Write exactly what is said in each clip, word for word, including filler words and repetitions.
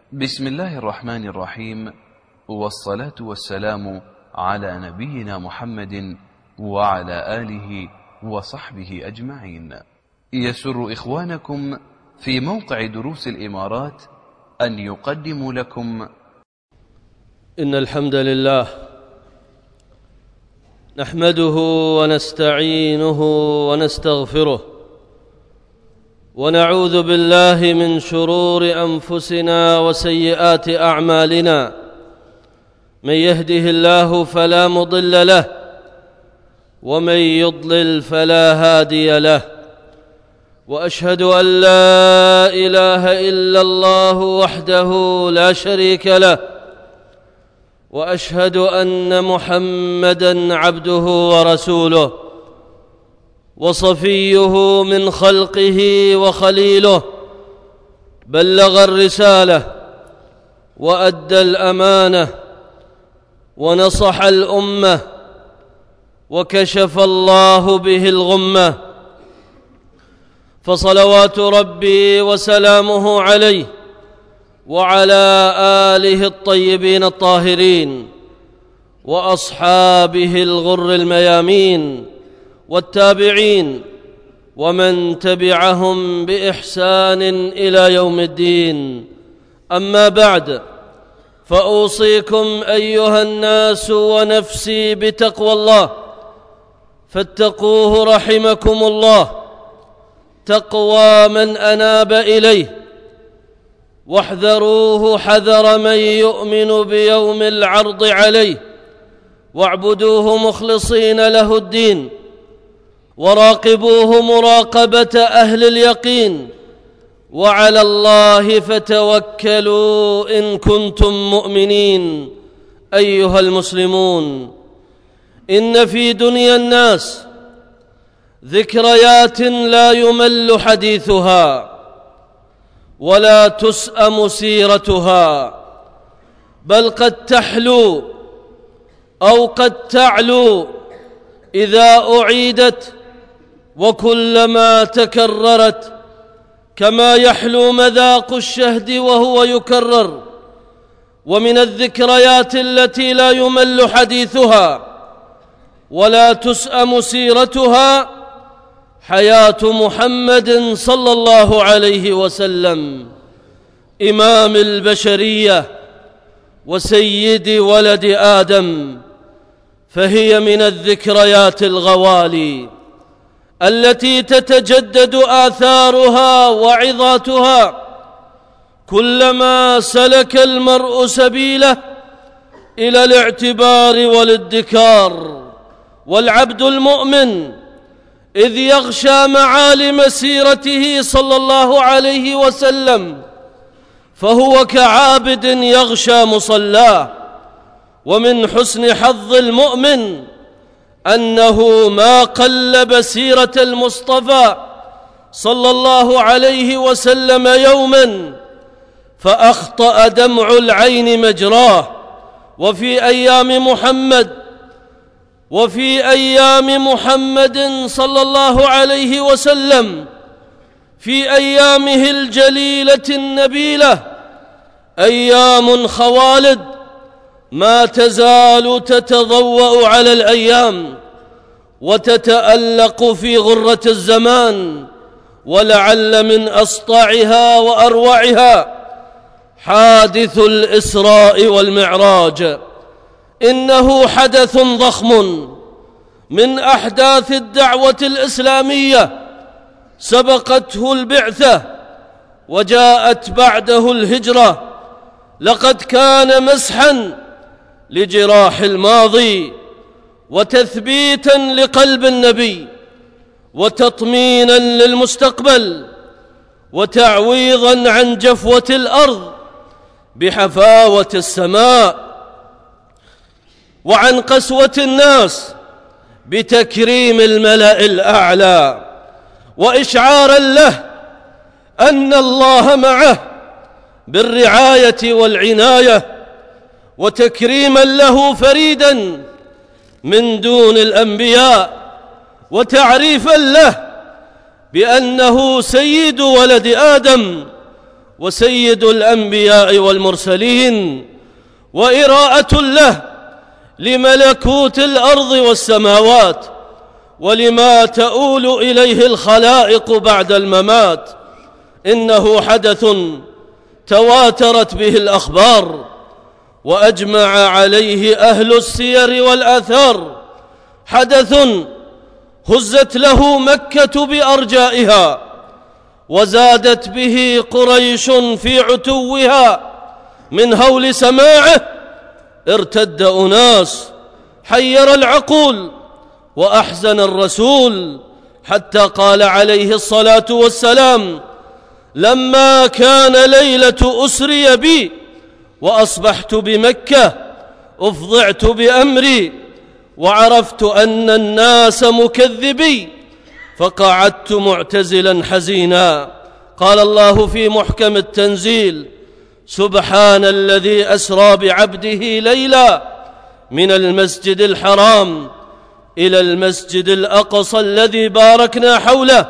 بسم الله الرحمن الرحيم، والصلاة والسلام على نبينا محمد وعلى آله وصحبه أجمعين. يسر إخوانكم في موقع دروس الإمارات أن يقدموا لكم إن الحمد لله نحمده ونستعينه ونستغفره، ونعوذ بالله من شرور أنفسنا وسيئات أعمالنا. من يهده الله فلا مضل له، ومن يضلل فلا هادي له. وأشهد أن لا إله إلا الله وحده لا شريك له، وأشهد أن محمدًا عبده ورسوله وصفيه من خلقه وخليله. بلغ الرسالة وأدى الأمانة ونصح الأمة، وكشف الله به الغمة. فصلوات ربي وسلامه عليه وعلى آله الطيبين الطاهرين، وأصحابه الغر الميامين، والتابعين، ومن تبعهم بإحسان إلى يوم الدين. أما بعد، فأوصيكم أيها الناس ونفسي بتقوى الله، فاتقوه رحمكم الله، تقوى من أناب إليه، واحذروه حذر من يؤمن بيوم العرض عليه، واعبدوه مخلصين له الدين، وراقبوه مراقبة أهل اليقين، وعلى الله فتوكلوا إن كنتم مؤمنين. أيها المسلمون، إن في دنيا الناس ذكريات لا يمل حديثها ولا تسأم سيرتها، بل قد تحلو أو قد تعلو إذا أعيدت، وكلما تكررت، كما يحلو مذاق الشهد وهو يكرر. ومن الذكريات التي لا يمل حديثها ولا تسأم سيرتها حياة محمد صلى الله عليه وسلم، إمام البشرية وسيد ولد آدم. فهي من الذكريات الغوالي التي تتجدد آثارها وعظاتها كلما سلك المرء سبيله إلى الاعتبار والادكار. والعبد المؤمن إذ يغشى معالم سيرته صلى الله عليه وسلم فهو كعابد يغشى مصلاه. ومن حسن حظ المؤمن أنه ما قلب سيرة المصطفى صلى الله عليه وسلم يوما فأخطأ دمع العين مجراه. وفي أيام محمد وفي أيام محمد صلى الله عليه وسلم في أيامه الجليلة النبيلة أيام خوالد ما تزال تتضوأ على الأيام وتتألق في غرة الزمان. ولعل من أسطعها وأروعها حادث الإسراء والمعراج. إنه حدث ضخم من أحداث الدعوة الإسلامية، سبقته البعثة وجاءت بعده الهجرة. لقد كان مسحا لجراح الماضي، وتثبيتا لقلب النبي، وتطمينا للمستقبل، وتعويضا عن جفوة الأرض بحفاوة السماء، وعن قسوة الناس بتكريم الملأ الأعلى، وإشعارا له أن الله معه بالرعاية والعناية، وتكريما له فريدا من دون الأنبياء، وتعريفا له بأنه سيد ولد آدم وسيد الأنبياء والمرسلين، وإراءة له لملكوت الأرض والسماوات ولما تؤول إليه الخلائق بعد الممات. إنه حدث تواترت به الأخبار وأجمع عليه أهل السير والآثار، حدث هزت له مكة بأرجائها وزادت به قريش في عتوها من هول سماعه. ارتد أناس حير العقول وأحزن الرسول، حتى قال عليه الصلاة والسلام: لما كان ليلة أسري بي وأصبحت بمكة أفضعت بأمري وعرفت أن الناس مكذبي فقعدت معتزلا حزينا. قال الله في محكم التنزيل: سبحان الذي أسرى بعبده ليلا من المسجد الحرام إلى المسجد الأقصى الذي باركنا حوله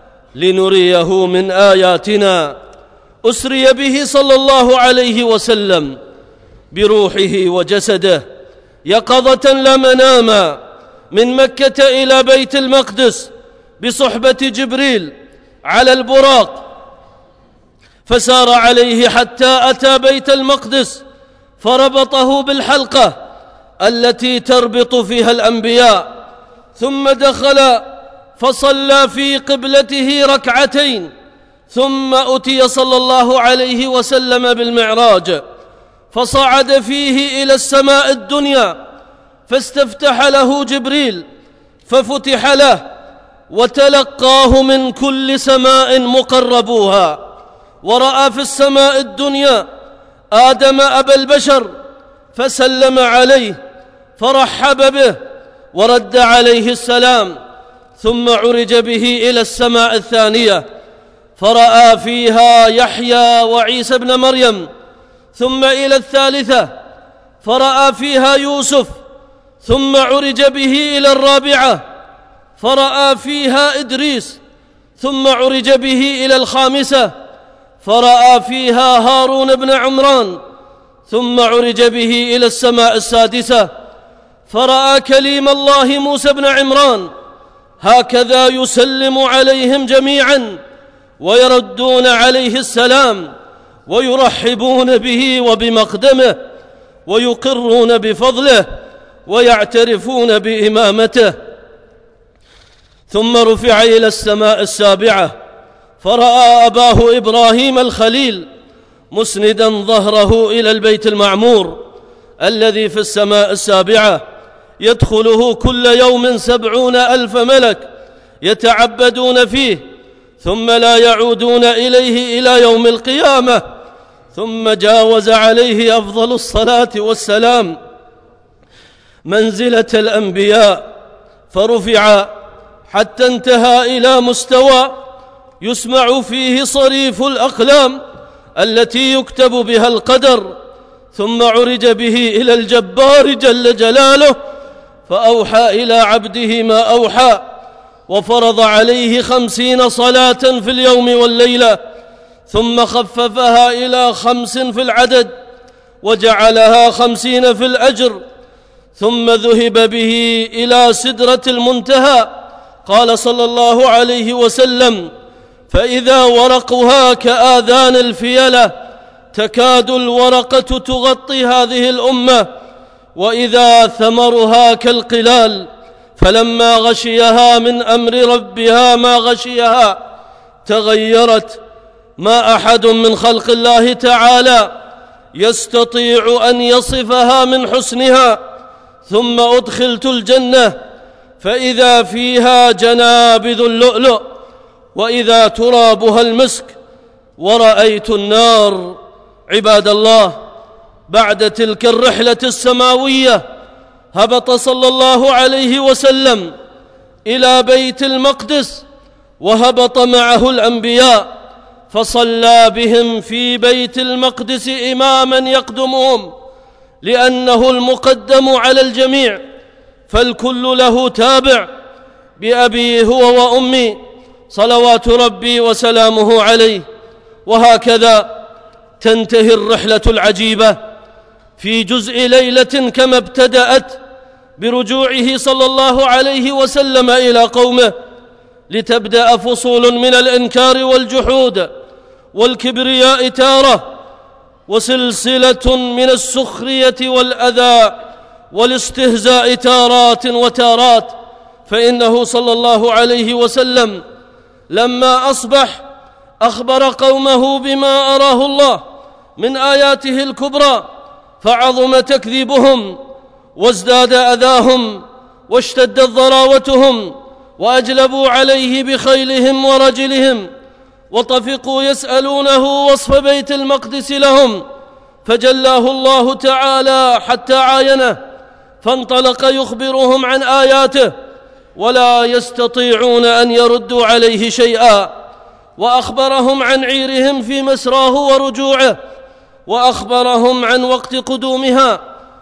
لنريه من آياتنا. أسري به صلى الله عليه وسلم بروحه وجسده يقظة لا مناما من مكة إلى بيت المقدس بصحبة جبريل على البراق، فسار عليه حتى أتى بيت المقدس فربطه بالحلقة التي تربط فيها الأنبياء، ثم دخل فصلى في قبلته ركعتين، ثم أتي صلى الله عليه وسلم بالمعراج فصعد فيه إلى السماء الدنيا، فاستفتح له جبريل ففتح له وتلقاه من كل سماء مقربوها، ورأى في السماء الدنيا آدم أبا البشر فسلم عليه فرحب به ورد عليه السلام، ثم عرج به إلى السماء الثانية فرأى فيها يحيى وعيسى بن مريم، ثم إلى الثالثة فرأى فيها يوسف، ثم عرج به إلى الرابعة فرأى فيها إدريس، ثم عرج به إلى الخامسة فرأى فيها هارون بن عمران، ثم عرج به إلى السماء السادسة فرأى كليم الله موسى بن عمران. هكذا يسلم عليهم جميعا ويردون عليه السلام ويرحبون به وبمقدمه ويقرون بفضله ويعترفون بإمامته. ثم رفع إلى السماء السابعة فرأى أباه إبراهيم الخليل مسندا ظهره إلى البيت المعمور الذي في السماء السابعة، يدخله كل يوم سبعون ألف ملك يتعبدون فيه ثم لا يعودون إليه إلى يوم القيامة. ثم جاوز عليه أفضل الصلاة والسلام منزلة الأنبياء فرفع حتى انتهى إلى مستوى يسمع فيه صريف الأقلام التي يكتب بها القدر، ثم عرج به إلى الجبار جل جلاله فأوحى إلى عبده ما أوحى، وفرض عليه خمسين صلاة في اليوم والليلة، ثم خففها إلى خمس في العدد وجعلها خمسين في الأجر، ثم ذهب به إلى سدرة المنتهى. قال صلى الله عليه وسلم: فإذا ورقها كآذان الفيلة تكاد الورقة تغطي هذه الأمة، وإذا ثمرها كالقلال، فلما غشيها من أمر ربها ما غشيها تغيرت، ما أحد من خلق الله تعالى يستطيع أن يصفها من حسنها. ثم أدخلت الجنة فإذا فيها جنابذ اللؤلؤ وإذا ترابها المسك، ورأيت النار. عباد الله، بعد تلك الرحلة السماوية هبط صلى الله عليه وسلم إلى بيت المقدس، وهبط معه الأنبياء فصلى بهم في بيت المقدس إماما يقدمهم، لأنه المقدم على الجميع، فالكل له تابع. بأبي هو وأمي صلوات ربي وسلامه عليه. وهكذا تنتهي الرحلة العجيبة في جزء ليلة كما ابتدأت برجوعه صلى الله عليه وسلم إلى قومه، لتبدأ فصول من الإنكار والجحود والكبرياء تارة، وسلسلة من السخرية والأذى والاستهزاء تارات وتارات. فإنه صلى الله عليه وسلم لما أصبح أخبر قومه بما أراه الله من آياته الكبرى، فعظم تكذيبهم وازداد أذاهم واشتدت ضراوتهم، وأجلبوا عليه بخيلهم ورجلهم، وطفقوا يسألونه وصف بيت المقدس لهم، فجلاه الله تعالى حتى عاينه، فانطلق يخبرهم عن آياته ولا يستطيعون أن يردوا عليه شيئا. وأخبرهم عن عيرهم في مسراه ورجوعه، وأخبرهم عن وقت قدومها،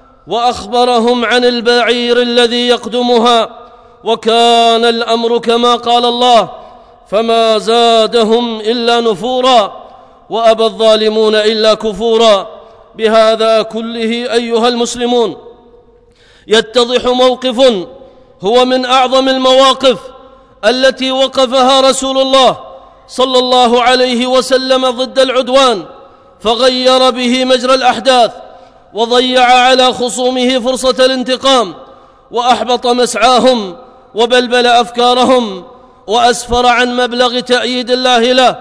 وأخبرهم عن البعير الذي يقدمها، وكان الأمر كما قال الله فما زادهم إلا نفورا وأبى الظالمون إلا كفورا. بهذا كله أيها المسلمون يتضح موقف هو من أعظم المواقف التي وقفها رسول الله صلى الله عليه وسلم ضد العدوان، فغير به مجرى الأحداث، وضيع على خصومه فرصة الانتقام، وأحبط مسعاهم وبلبل أفكارهم، وأسفر عن مبلغ تأييد الله له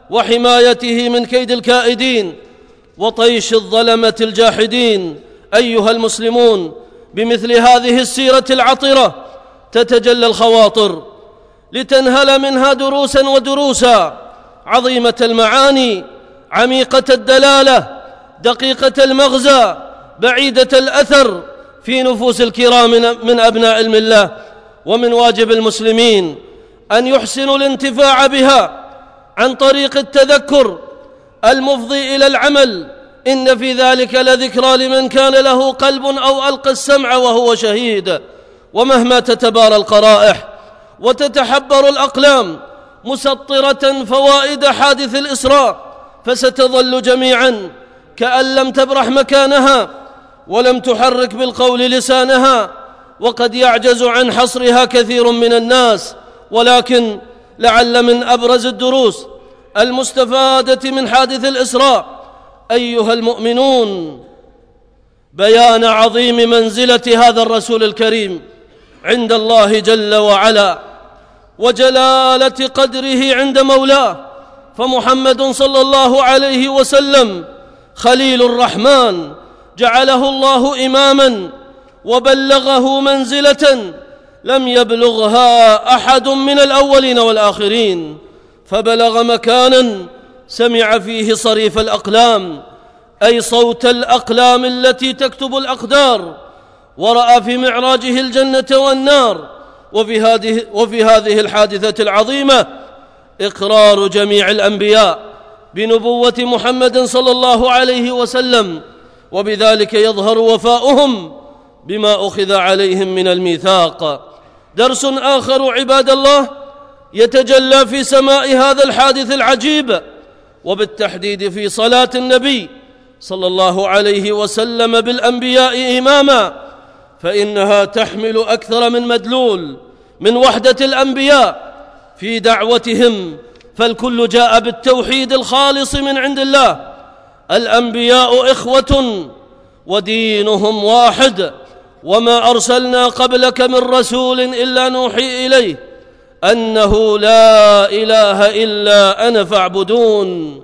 وحمايته من كيد الكائدين وطيش الظلمة الجاحدين. أيها المسلمون، بمثل هذه السيرة العطرة تتجلى الخواطر لتنهل منها دروسا ودروسا عظيمة المعاني، عميقة الدلالة، دقيقة المغزى، بعيدة الأثر في نفوس الكرام من أبناء الملة. ومن واجب المسلمين أن يحسنوا الانتفاع بها عن طريق التذكر المفضي إلى العمل، إن في ذلك لذكرى لمن كان له قلب أو ألقى السمع وهو شهيد. ومهما تتبارى القرائح وتتحبر الأقلام مسطرة فوائد حادث الإسراء، فستظل جميعا كأن لم تبرح مكانها ولم تحرك بالقول لسانها، وقد يعجز عن حصرها كثير من الناس. ولكن لعل من أبرز الدروس المستفادة من حادث الإسراء أيها المؤمنون بيان عظيم منزلة هذا الرسول الكريم عند الله جل وعلا، وجلالة قدره عند مولاه. فمحمد صلى الله عليه وسلم خليل الرحمن، جعله الله إماما وبلغه منزلة لم يبلغها أحد من الأولين والآخرين، فبلغ مكانا سمع فيه صريف الأقلام، أي صوت الأقلام التي تكتب الأقدار، ورأى في معراجه الجنة والنار. وفي هذه, وفي هذه الحادثة العظيمة إقرار جميع الأنبياء بنبوة محمد صلى الله عليه وسلم، وبذلك يظهر وفاؤهم بما أخذ عليهم من الميثاق. درس آخر عباد الله يتجلى في سماء هذا الحادث العجيب، وبالتحديد في صلاة النبي صلى الله عليه وسلم بالأنبياء إماما، فإنها تحمل أكثر من مدلول من وحدة الأنبياء في دعوتهم، فالكل جاء بالتوحيد الخالص من عند الله. الأنبياء إخوة ودينهم واحد، وما أرسلنا قبلك من رسول إلا نوحي إليه أنه لا إله إلا أنا فاعبدون.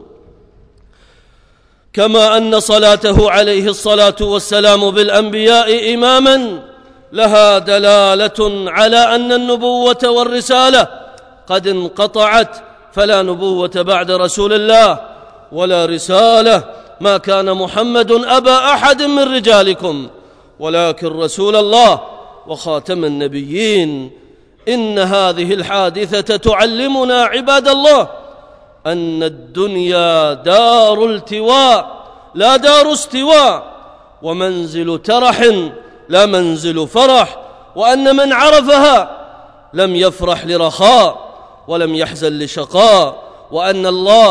كما أن صلاته عليه الصلاة والسلام بالأنبياء إماما لها دلالة على أن النبوة والرسالة قد انقطعت، فلا نبوة بعد رسول الله ولا رسالة. ما كان محمد أبا أحد من رجالكم ولكن رسول الله وخاتم النبيين. إن هذه الحادثة تعلمنا عباد الله أن الدنيا دار التواء لا دار استواء، ومنزل ترح لا منزل فرح، وأن من عرفها لم يفرح لرخاء ولم يحزن لشقاء، وأن الله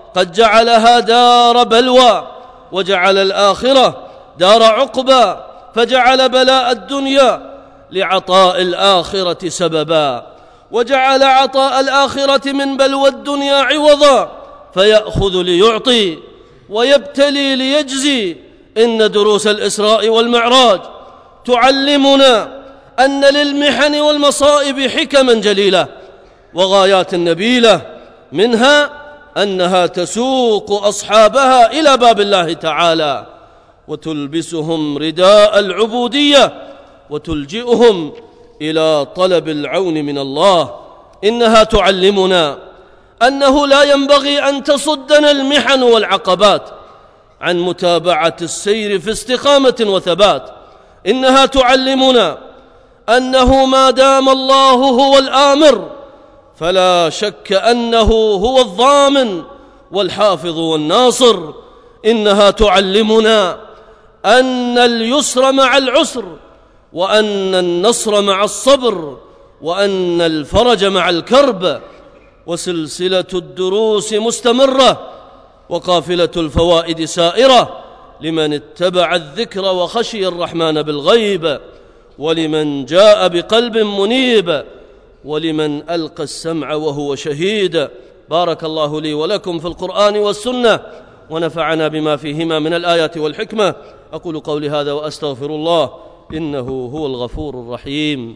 قد جعلها دار بلوى، وجعل الآخرة دار عقبى، فجعل بلاء الدنيا لعطاء الآخرة سببا، وجعل عطاء الآخرة من بلوى الدنيا عوضا، فيأخذ ليعطي ويبتلي ليجزي. إن دروس الإسراء والمعراج تعلمنا أن للمحن والمصائب حكما جليلة وغايات نبيلة، منها أنها تسوق أصحابها إلى باب الله تعالى وتلبسهم رداء العبودية وتلجئهم إلى طلب العون من الله. إنها تعلمنا أنه لا ينبغي أن تصدنا المحن والعقبات عن متابعة السير في استقامة وثبات. إنها تعلمنا أنه ما دام الله هو الآمر فلا شك أنه هو الضامن والحافظ والناصر. إنها تعلمنا أن اليسر مع العسر، وأن النصر مع الصبر، وأن الفرج مع الكرب. وسلسلة الدروس مستمرة، وقافلة الفوائد سائرة لمن اتبع الذكر وخشي الرحمن بالغيب، ولمن جاء بقلب منيب، ولمن ألقى السمع وهو شهيد. بارك الله لي ولكم في القرآن والسنة، ونفعنا بما فيهما من الآيات والحكمة. أقول قولي هذا وأستغفر الله، إنه هو الغفور الرحيم.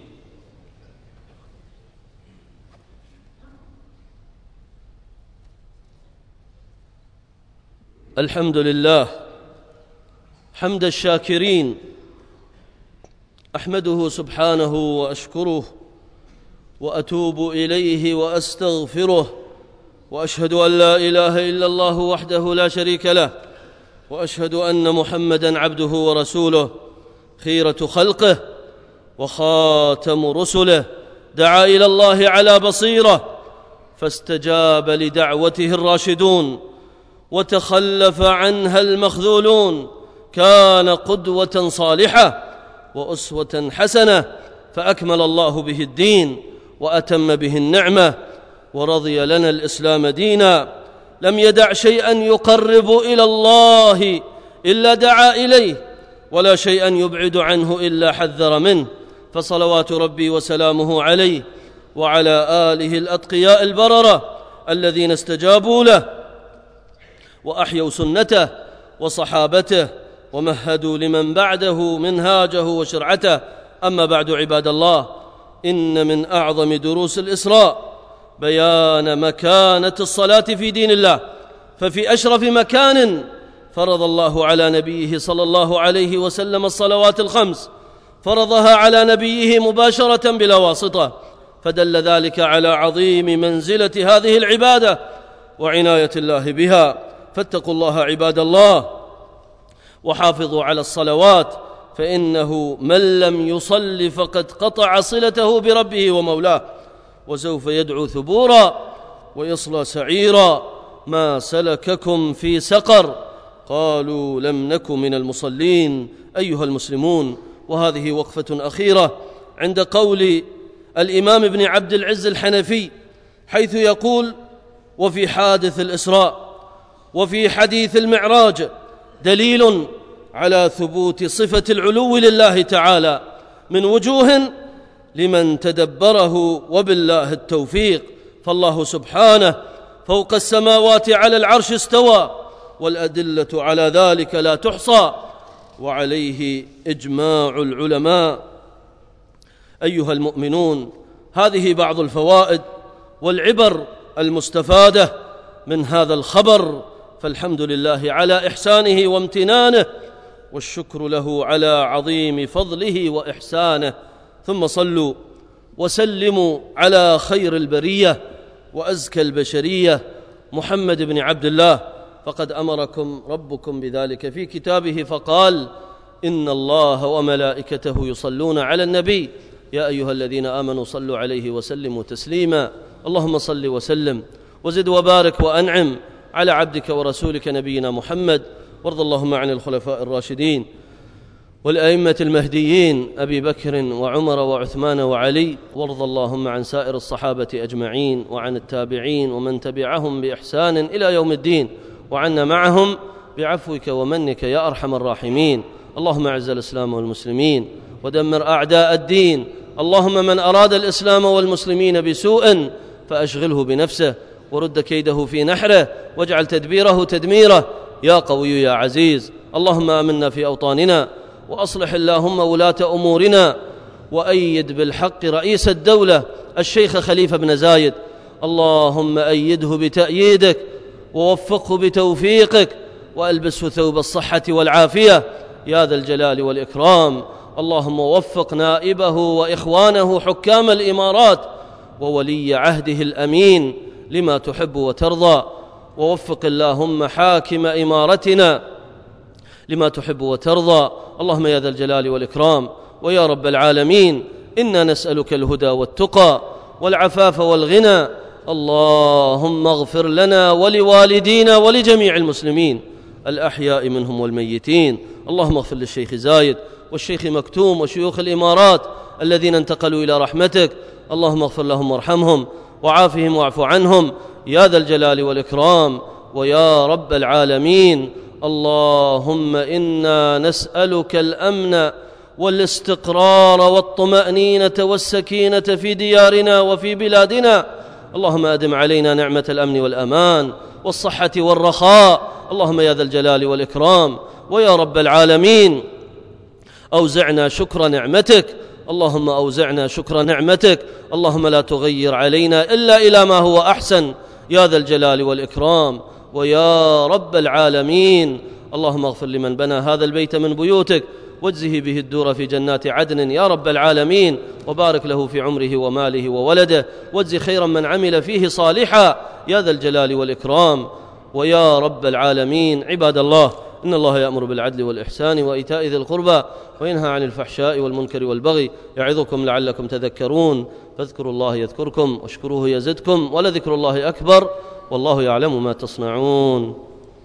الحمد لله حمد الشاكرين، أحمده سبحانه وأشكره وأتوب إليه وأستغفره، وأشهد أن لا إله إلا الله وحده لا شريك له، وأشهد أن محمدًا عبده ورسوله خيرة خلقه وخاتم رسله، دعا إلى الله على بصيرة فاستجاب لدعوته الراشدون وتخلف عنها المخذولون. كان قدوة صالحة وأسوة حسنة، فأكمل الله به الدين وأتم به النعمة، ورضي لنا الإسلام دينا. لم يدع شيئا يقرب إلى الله إلا دعا إليه، ولا شيئا يبعد عنه إلا حذر منه. فصلوات ربي وسلامه عليه وعلى آله الأتقياء البررة الذين استجابوا له وأحيوا سنته، وصحابته ومهدوا لمن بعده منهاجه وشرعته. أما بعد، عباد الله، إن من أعظم دروس الإسراء بيان مكانة الصلاة في دين الله، ففي أشرف مكان فرض الله على نبيه صلى الله عليه وسلم الصلوات الخمس، فرضها على نبيه مباشرة بلا واسطة، فدل ذلك على عظيم منزلة هذه العبادة وعناية الله بها. فاتقوا الله عباد الله، وحافظوا على الصلوات، فإنه من لم يصل فقد قطع صلته بربه ومولاه، وسوف يدعو ثبورا ويصلى سعيرا. ما سلككم في سقر؟ قالوا لم نك من المصلين. أيها المسلمون، وهذه وقفة أخيرة عند قول الإمام ابن عبد العز الحنفي، حيث يقول: وفي حادث الإسراء وفي حديث المعراج دليل على ثبوت صفة العلو لله تعالى من وجوه لمن تدبره، وبالله التوفيق. فالله سبحانه فوق السماوات على العرش استوى، والأدلة على ذلك لا تحصى، وعليه إجماع العلماء. أيها المؤمنون، هذه بعض الفوائد والعبر المستفادة من هذا الخبر، فالحمد لله على إحسانه وامتنانه، والشكر له على عظيم فضله وإحسانه. ثم صلوا وسلموا على خير البرية وأزكى البشرية محمد بن عبد الله، فقد أمركم ربكم بذلك في كتابه فقال: إن الله وملائكته يصلون على النبي يا أيها الذين آمنوا صلوا عليه وسلموا تسليما. اللهم صل وسلم وزد وبارك وأنعم على عبدك ورسولك نبينا محمد، وارض اللهم عن الخلفاء الراشدين والأئمة المهديين أبي بكر وعمر وعثمان وعلي، وارض اللهم عن سائر الصحابة أجمعين وعن التابعين ومن تبعهم بإحسان إلى يوم الدين، وعنا معهم بعفوك ومنك يا أرحم الراحمين. اللهم أعز الإسلام والمسلمين ودمر أعداء الدين. اللهم من أراد الإسلام والمسلمين بسوء فأشغله بنفسه ورد كيده في نحره واجعل تدبيره تدميره يا قوي يا عزيز. اللهم آمنا في أوطاننا وأصلح اللهم ولاة أمورنا، وأيد بالحق رئيس الدولة الشيخ خليفة بن زايد. اللهم أيده بتأييدك ووفقه بتوفيقك وألبسه ثوب الصحة والعافية يا ذا الجلال والإكرام. اللهم وفق نائبه وإخوانه حكام الإمارات وولي عهده الأمين لما تحب وترضى، ووفق اللهم حاكم إمارتنا لما تحب وترضى. اللهم يا ذا الجلال والإكرام ويا رب العالمين، إنا نسألك الهدى والتقى والعفاف والغنى. اللهم اغفر لنا ولوالدينا ولجميع المسلمين الأحياء منهم والميتين. اللهم اغفر للشيخ زايد والشيخ مكتوم وشيوخ الإمارات الذين انتقلوا إلى رحمتك. اللهم اغفر لهم وارحمهم وعافهم واعف عنهم يا ذا الجلال والإكرام ويا رب العالمين. اللهم إنا نسألك الأمن والاستقرار والطمأنينة والسكينة في ديارنا وفي بلادنا. اللهم أدم علينا نعمة الأمن والأمان والصحة والرخاء. اللهم يا ذا الجلال والإكرام ويا رب العالمين، أوزعنا شكر نعمتك. اللهم أوزعنا شكر نعمتك. اللهم لا تغير علينا إلا إلى ما هو أحسن يا ذا الجلال والإكرام ويا رب العالمين. اللهم اغفر لمن بنى هذا البيت من بيوتك واجزه به الدور في جنات عدن يا رب العالمين، وبارك له في عمره وماله وولده، واجزي خيرا من عمل فيه صالحا يا ذا الجلال والإكرام ويا رب العالمين. عباد الله، إن الله يأمر بالعدل والإحسان وإيتاء ذي القربى وينهى عن الفحشاء والمنكر والبغي يعظكم لعلكم تذكرون. فاذكروا الله يذكركم واشكروه يزدكم ولذكر الله أكبر والله يعلم ما تصنعون.